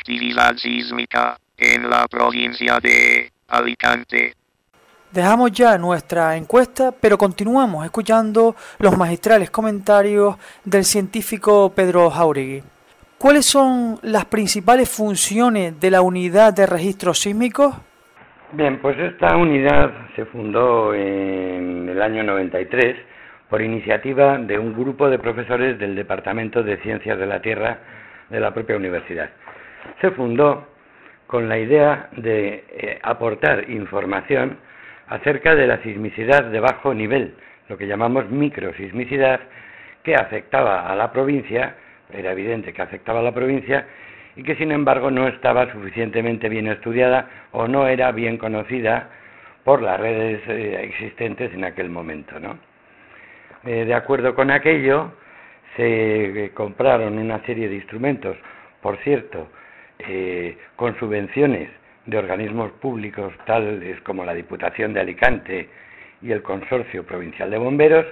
actividad sísmica en la provincia de Alicante. Dejamos ya nuestra encuesta, pero continuamos escuchando los magistrales comentarios del científico Pedro Jáuregui. ¿Cuáles son las principales funciones de la unidad de registros sísmicos? Bien, pues esta unidad se fundó en el año 93 por iniciativa de un grupo de profesores del Departamento de Ciencias de la Tierra de la propia universidad. Se fundó con la idea de aportar información acerca de la sismicidad de bajo nivel, lo que llamamos microsismicidad, que afectaba a la provincia, era evidente que afectaba a la provincia, y que sin embargo no estaba suficientemente bien estudiada o no era bien conocida por las redes existentes en aquel momento, ¿no? De acuerdo con aquello, se compraron una serie de instrumentos, por cierto, con subvenciones de organismos públicos tales como la Diputación de Alicante y el Consorcio Provincial de Bomberos,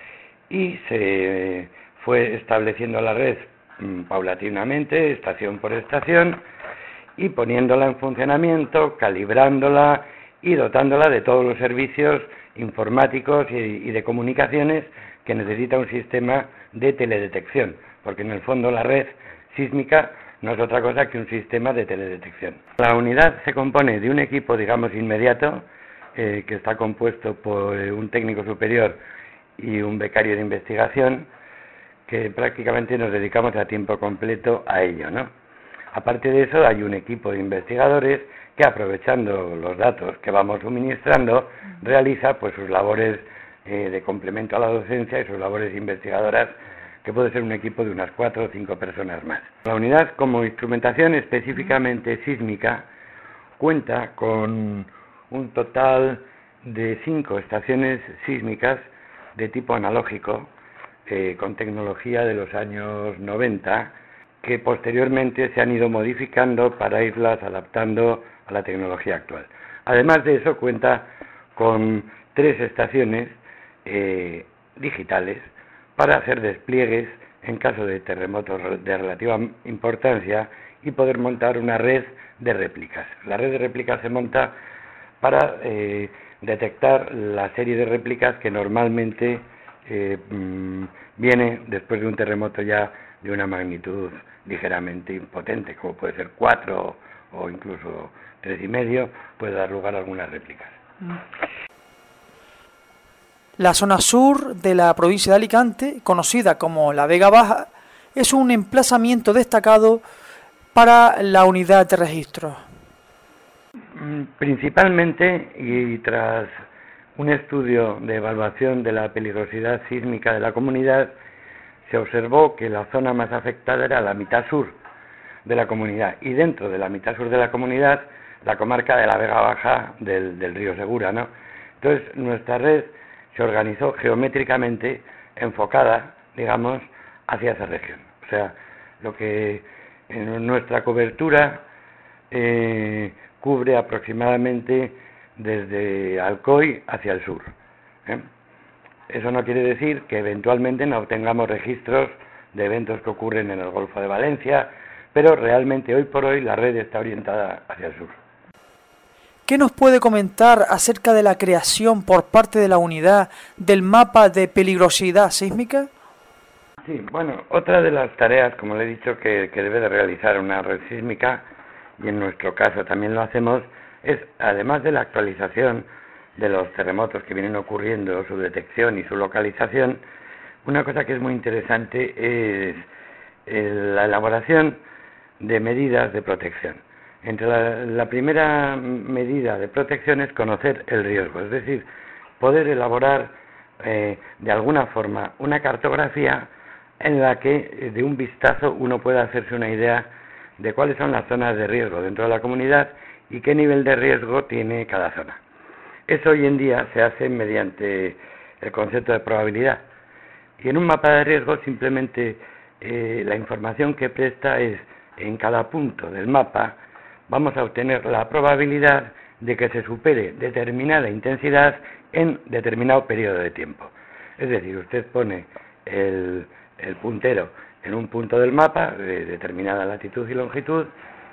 y se fue estableciendo la red paulatinamente, estación por estación, y poniéndola en funcionamiento, calibrándola y dotándola de todos los servicios informáticos y de comunicaciones que necesita un sistema de teledetección, porque en el fondo la red sísmica no es otra cosa que un sistema de teledetección. La unidad se compone de un equipo, digamos, inmediato, que está compuesto por un técnico superior y un becario de investigación, que prácticamente nos dedicamos a tiempo completo a ello, ¿no? Aparte de eso, hay un equipo de investigadores que, aprovechando los datos que vamos suministrando, realiza pues sus labores de complemento a la docencia y sus labores investigadoras, que puede ser un equipo de unas 4 o 5 personas más. La unidad, como instrumentación específicamente sísmica, cuenta con un total de 5 estaciones sísmicas de tipo analógico, con tecnología de los años 90, que posteriormente se han ido modificando para irlas adaptando a la tecnología actual. Además de eso, cuenta con 3 estaciones digitales para hacer despliegues en caso de terremotos de relativa importancia y poder montar una red de réplicas. La red de réplicas se monta para detectar la serie de réplicas que normalmente viene después de un terremoto ya de una magnitud ligeramente impotente, como puede ser 4 o incluso 3,5, puede dar lugar a algunas réplicas. La zona sur de la provincia de Alicante, conocida como la Vega Baja, es un emplazamiento destacado para la unidad de registro. Principalmente, y tras un estudio de evaluación de la peligrosidad sísmica de la comunidad, se observó que la zona más afectada era la mitad sur de la comunidad, y dentro de la mitad sur de la comunidad, la comarca de la Vega Baja del río Segura, ¿no? Entonces, nuestra red se organizó geométricamente enfocada, digamos, hacia esa región. O sea, lo que en nuestra cobertura cubre aproximadamente desde Alcoy hacia el sur. Eso no quiere decir que eventualmente no obtengamos registros de eventos que ocurren en el Golfo de Valencia, pero realmente hoy por hoy la red está orientada hacia el sur. ¿Qué nos puede comentar acerca de la creación por parte de la unidad del mapa de peligrosidad sísmica? Sí, bueno, otra de las tareas, como le he dicho, que debe de realizar una red sísmica, y en nuestro caso también lo hacemos, es, además de la actualización de los terremotos que vienen ocurriendo, su detección y su localización, una cosa que es muy interesante es la elaboración de medidas de protección. Entre la primera medida de protección es conocer el riesgo, es decir, poder elaborar de alguna forma una cartografía en la que de un vistazo uno pueda hacerse una idea de cuáles son las zonas de riesgo dentro de la comunidad y qué nivel de riesgo tiene cada zona. Eso hoy en día se hace mediante el concepto de probabilidad. Y en un mapa de riesgo simplemente la información que presta es, en cada punto del mapa vamos a obtener la probabilidad de que se supere determinada intensidad en determinado periodo de tiempo. Es decir, usted pone el puntero en un punto del mapa de determinada latitud y longitud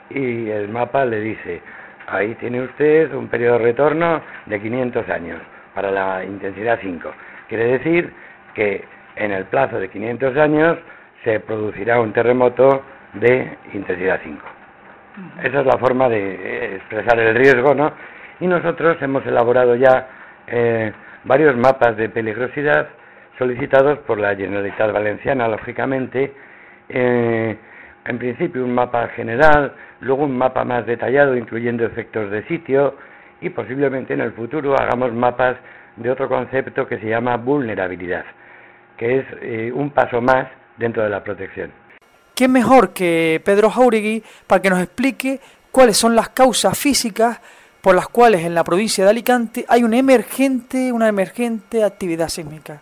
y el mapa le dice, ahí tiene usted un periodo de retorno de 500 años para la intensidad 5. Quiere decir que en el plazo de 500 años se producirá un terremoto de intensidad 5. Esa es la forma de expresar el riesgo, ¿no? Y nosotros hemos elaborado ya varios mapas de peligrosidad solicitados por la Generalitat Valenciana, lógicamente. En principio un mapa general, luego un mapa más detallado incluyendo efectos de sitio y posiblemente en el futuro hagamos mapas de otro concepto que se llama vulnerabilidad, que es un paso más dentro de la protección. ¿Quién mejor que Pedro Jáuregui para que nos explique cuáles son las causas físicas por las cuales en la provincia de Alicante hay una emergente actividad sísmica?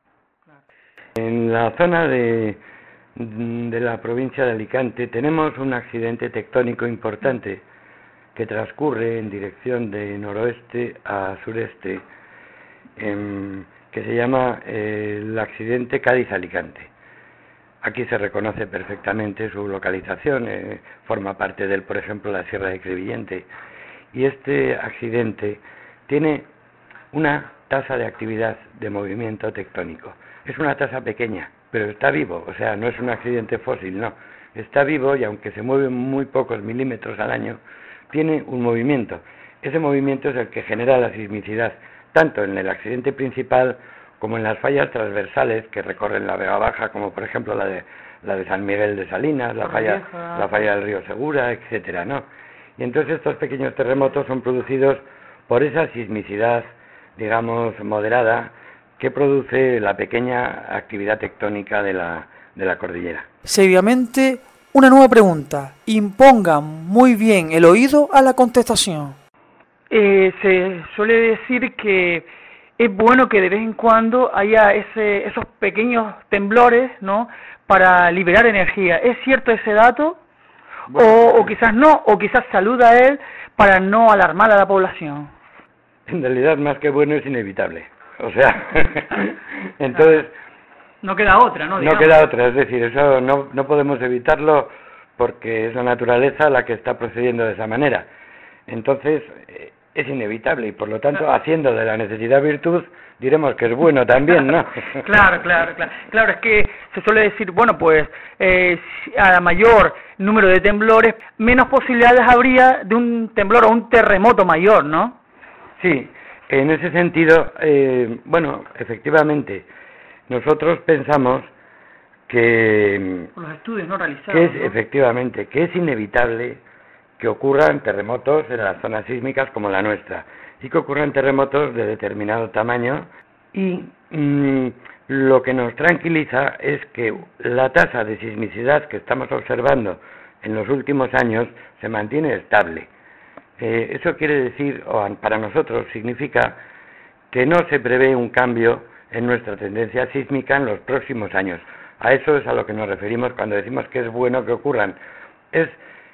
En la zona de la provincia de Alicante tenemos un accidente tectónico importante que transcurre en dirección de noroeste a sureste, que se llama el accidente Cádiz-Alicante. Aquí se reconoce perfectamente su localización, forma parte de él, por ejemplo, la Sierra de Crevillente, y este accidente tiene una tasa de actividad de movimiento tectónico. Es una tasa pequeña, pero está vivo, o sea, no es un accidente fósil, no. Está vivo y aunque se mueve muy pocos milímetros al año, tiene un movimiento. Ese movimiento es el que genera la sismicidad, tanto en el accidente principal como en las fallas transversales que recorren la Vega Baja, como por ejemplo la de San Miguel de Salinas, la falla del río Segura, etcétera, ¿no? Y entonces estos pequeños terremotos son producidos por esa sismicidad, digamos, moderada, que produce la pequeña actividad tectónica de la cordillera. Seguidamente, una nueva pregunta. Impongan muy bien el oído a la contestación. Se suele decir que es bueno que de vez en cuando haya esos pequeños temblores, ¿no?, para liberar energía. ¿Es cierto ese dato? Bueno, o quizás no, o quizás saluda a él para no alarmar a la población. En realidad, más que bueno, es inevitable. O sea, entonces... No queda otra, ¿no? Digamos. No queda otra, es decir, eso no podemos evitarlo porque es la naturaleza la que está procediendo de esa manera. Entonces, es inevitable y por lo tanto, haciendo de la necesidad virtud, diremos que es bueno también, ¿no? Claro, es que se suele decir, bueno, pues a mayor número de temblores, menos posibilidades habría de un temblor o un terremoto mayor, ¿no? Sí. En ese sentido, bueno, efectivamente, nosotros pensamos que... Por los estudios no realizados, que es, ¿no? Efectivamente, que es inevitable que ocurran terremotos en las zonas sísmicas como la nuestra, y que ocurran terremotos de determinado tamaño, y lo que nos tranquiliza es que la tasa de sismicidad que estamos observando en los últimos años se mantiene estable. Eso quiere decir, o para nosotros significa, que no se prevé un cambio en nuestra tendencia sísmica en los próximos años. A eso es a lo que nos referimos cuando decimos que es bueno que ocurran. Es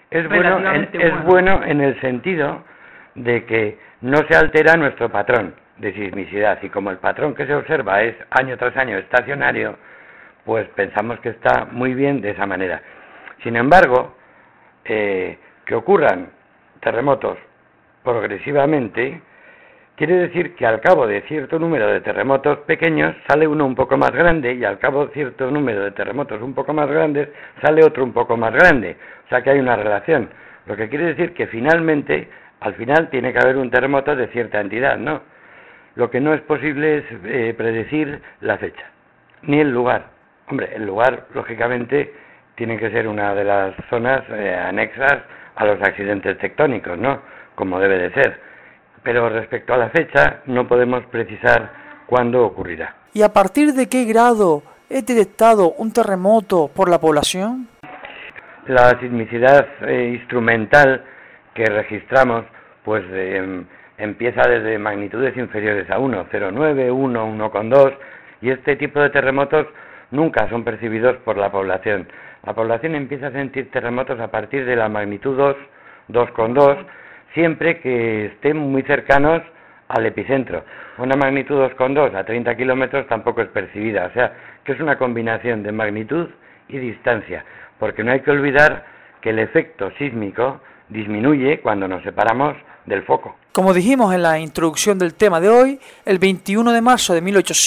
bueno en el sentido de que no se altera nuestro patrón de sismicidad, y como el patrón que se observa es año tras año estacionario, pues pensamos que está muy bien de esa manera. Sin embargo, que ocurran terremotos progresivamente quiere decir que al cabo de cierto número de terremotos pequeños sale uno un poco más grande, y al cabo de cierto número de terremotos un poco más grandes sale otro un poco más grande, o sea que hay una relación, lo que quiere decir que finalmente, al final tiene que haber un terremoto de cierta entidad, ¿no? Lo que no es posible es predecir la fecha, ni el lugar. Hombre, el lugar, lógicamente, tiene que ser una de las zonas anexas a los accidentes tectónicos, ¿no?, como debe de ser. Pero respecto a la fecha, no podemos precisar cuándo ocurrirá. ¿Y a partir de qué grado es detectado un terremoto por la población? La sismicidad instrumental que registramos, pues empieza desde magnitudes inferiores a 1, 0,9, 1, 1,2, y este tipo de terremotos nunca son percibidos por la población. La población empieza a sentir terremotos a partir de la magnitud 2, 2,2, siempre que estén muy cercanos al epicentro. Una magnitud 2,2 a 30 kilómetros tampoco es percibida, o sea, que es una combinación de magnitud y distancia, porque no hay que olvidar que el efecto sísmico disminuye cuando nos separamos del foco. Como dijimos en la introducción del tema de hoy, el 21 de marzo de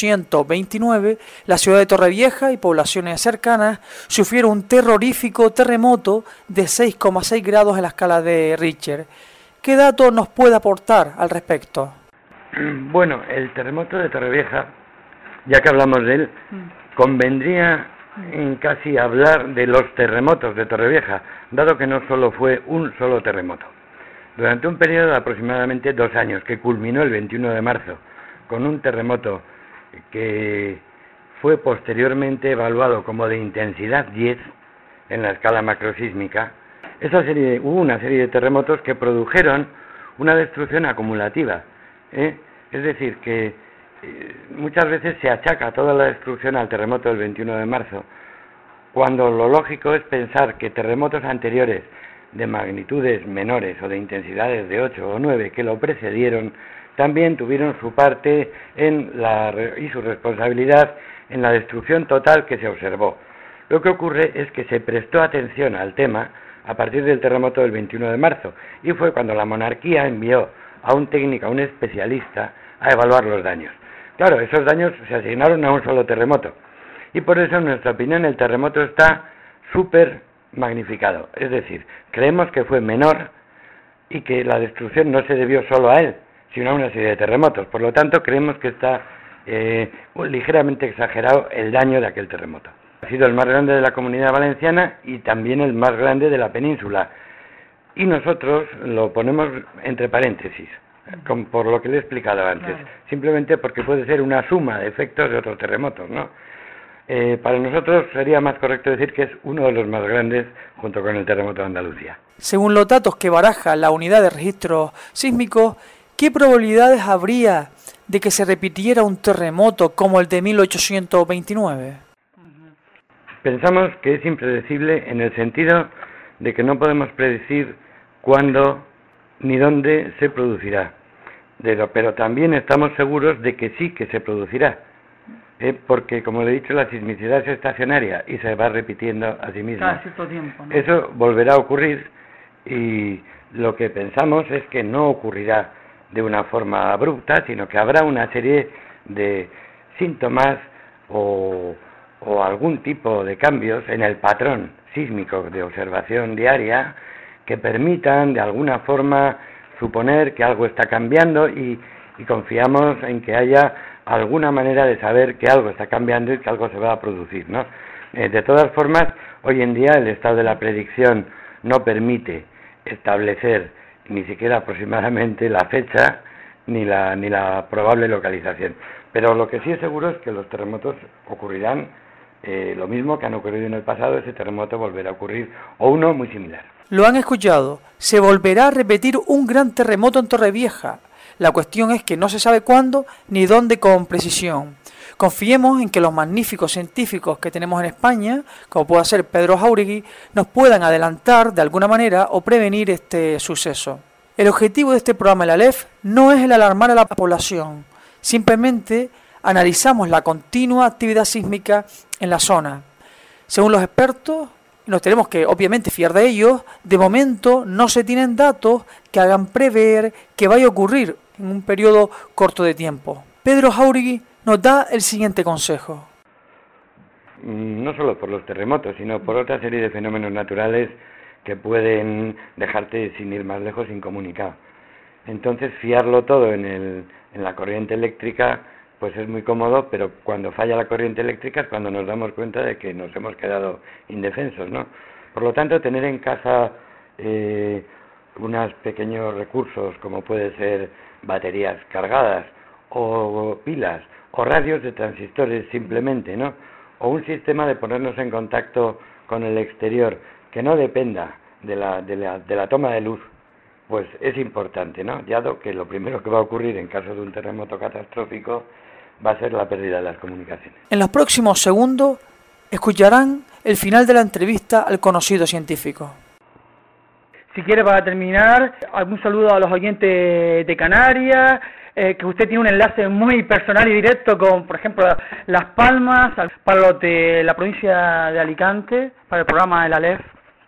1829, la ciudad de Torrevieja y poblaciones cercanas sufrieron un terrorífico terremoto de 6,6 grados en la escala de Richter. ¿Qué dato nos puede aportar al respecto? Bueno, el terremoto de Torrevieja, ya que hablamos de él, convendría en casi hablar de los terremotos de Torrevieja, dado que no solo fue un solo terremoto. Durante un periodo de aproximadamente 2 años, que culminó el 21 de marzo, con un terremoto que fue posteriormente evaluado como de intensidad 10 en la escala macrosísmica, hubo una serie de terremotos que produjeron una destrucción acumulativa. Es decir, que muchas veces se achaca toda la destrucción al terremoto del 21 de marzo, cuando lo lógico es pensar que terremotos anteriores de magnitudes menores o de intensidades de 8 o 9 que lo precedieron también tuvieron su parte y su responsabilidad en la destrucción total que se observó. Lo que ocurre es que se prestó atención al tema a partir del terremoto del 21 de marzo y fue cuando la monarquía envió a un técnico, a un especialista, a evaluar los daños. Claro, esos daños se asignaron a un solo terremoto y por eso en nuestra opinión el terremoto está súper magnificado, es decir, creemos que fue menor y que la destrucción no se debió solo a él, sino a una serie de terremotos. Por lo tanto, creemos que está ligeramente exagerado el daño de aquel terremoto. Ha sido el más grande de la Comunidad Valenciana y también el más grande de la península. Y nosotros lo ponemos entre paréntesis, por lo que le he explicado antes, claro. Simplemente porque puede ser una suma de efectos de otros terremotos, ¿no? Para nosotros sería más correcto decir que es uno de los más grandes junto con el terremoto de Andalucía. Según los datos que baraja la unidad de registro sísmico, ¿qué probabilidades habría de que se repitiera un terremoto como el de 1829? Pensamos que es impredecible en el sentido de que no podemos predecir cuándo ni dónde se producirá, pero también estamos seguros de que sí que se producirá. Porque, como le he dicho, la sismicidad es estacionaria y se va repitiendo a sí misma. Cada cierto tiempo, ¿no? Eso volverá a ocurrir y lo que pensamos es que no ocurrirá de una forma abrupta, sino que habrá una serie de síntomas o algún tipo de cambios en el patrón sísmico de observación diaria que permitan de alguna forma suponer que algo está cambiando y confiamos en que haya alguna manera de saber que algo está cambiando y que algo se va a producir, ¿no? De todas formas, hoy en día el estado de la predicción no permite establecer ni siquiera aproximadamente la fecha ni la probable localización. Pero lo que sí es seguro es que los terremotos ocurrirán lo mismo que han ocurrido en el pasado, ese terremoto volverá a ocurrir o uno muy similar. Lo han escuchado, se volverá a repetir un gran terremoto en Torrevieja. La cuestión es que no se sabe cuándo ni dónde con precisión. Confiemos en que los magníficos científicos que tenemos en España, como puede ser Pedro Jáuregui, nos puedan adelantar de alguna manera o prevenir este suceso. El objetivo de este programa El Aleph no es el alarmar a la población, simplemente analizamos la continua actividad sísmica en la zona. Según los expertos, nos tenemos que obviamente fiar de ellos, de momento no se tienen datos que hagan prever que vaya a ocurrir en un periodo corto de tiempo. Pedro Jáuregui nos da el siguiente consejo. No solo por los terremotos, sino por otra serie de fenómenos naturales que pueden dejarte, sin ir más lejos, incomunicado. Entonces, fiarlo todo en la corriente eléctrica, pues es muy cómodo, pero cuando falla la corriente eléctrica es cuando nos damos cuenta de que nos hemos quedado indefensos, ¿no? Por lo tanto, tener en casa unos pequeños recursos, como puede ser baterías cargadas, o pilas, o radios de transistores simplemente, ¿no? O un sistema de ponernos en contacto con el exterior, que no dependa de la toma de luz, pues es importante, ¿no? Dado que lo primero que va a ocurrir en caso de un terremoto catastrófico va a ser la pérdida de las comunicaciones. En los próximos segundos escucharán el final de la entrevista al conocido científico. Si quiere, para terminar, algún saludo a los oyentes de Canarias, que usted tiene un enlace muy personal y directo con, por ejemplo, Las Palmas, para los de la provincia de Alicante, para el programa El Aleph.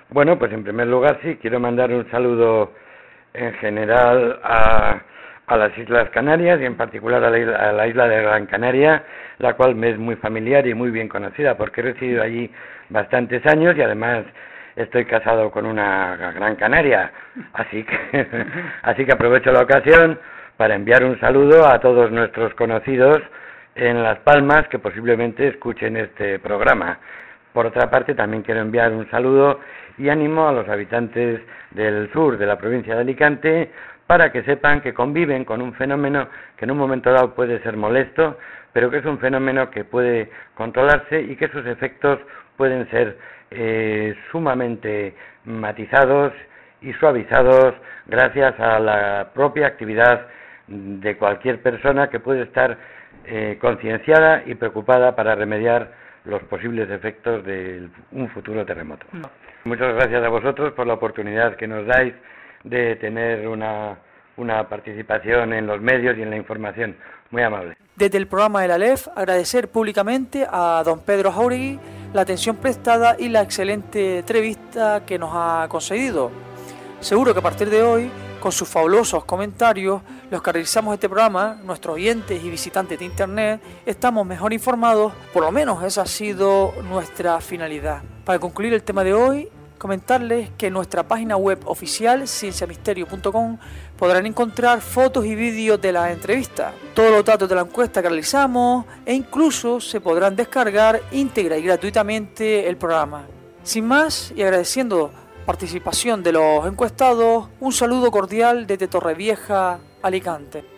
Bueno, pues en primer lugar sí, quiero mandar un saludo en general a las Islas Canarias y en particular a la isla de Gran Canaria, la cual me es muy familiar y muy bien conocida porque he residido allí bastantes años y además estoy casado con una gran canaria, así que aprovecho la ocasión para enviar un saludo a todos nuestros conocidos en Las Palmas que posiblemente escuchen este programa. Por otra parte, también quiero enviar un saludo y ánimo a los habitantes del sur de la provincia de Alicante para que sepan que conviven con un fenómeno que en un momento dado puede ser molesto, pero que es un fenómeno que puede controlarse y que sus efectos pueden ser sumamente matizados y suavizados gracias a la propia actividad de cualquier persona que puede estar concienciada y preocupada para remediar los posibles efectos de un futuro terremoto. Muchas gracias a vosotros por la oportunidad que nos dais de tener una participación en los medios y en la información. Muy amable. Desde el programa de la LEF, agradecer públicamente a don Pedro Jáuregui la atención prestada y la excelente entrevista que nos ha concedido. Seguro que a partir de hoy, con sus fabulosos comentarios, los que realizamos este programa, nuestros oyentes y visitantes de Internet, estamos mejor informados, por lo menos esa ha sido nuestra finalidad. Para concluir el tema de hoy, comentarles que en nuestra página web oficial, cienciamisterio.com, podrán encontrar fotos y vídeos de la entrevista, todos los datos de la encuesta que realizamos e incluso se podrán descargar íntegra y gratuitamente el programa. Sin más, y agradeciendo participación de los encuestados, un saludo cordial desde Torrevieja, Alicante.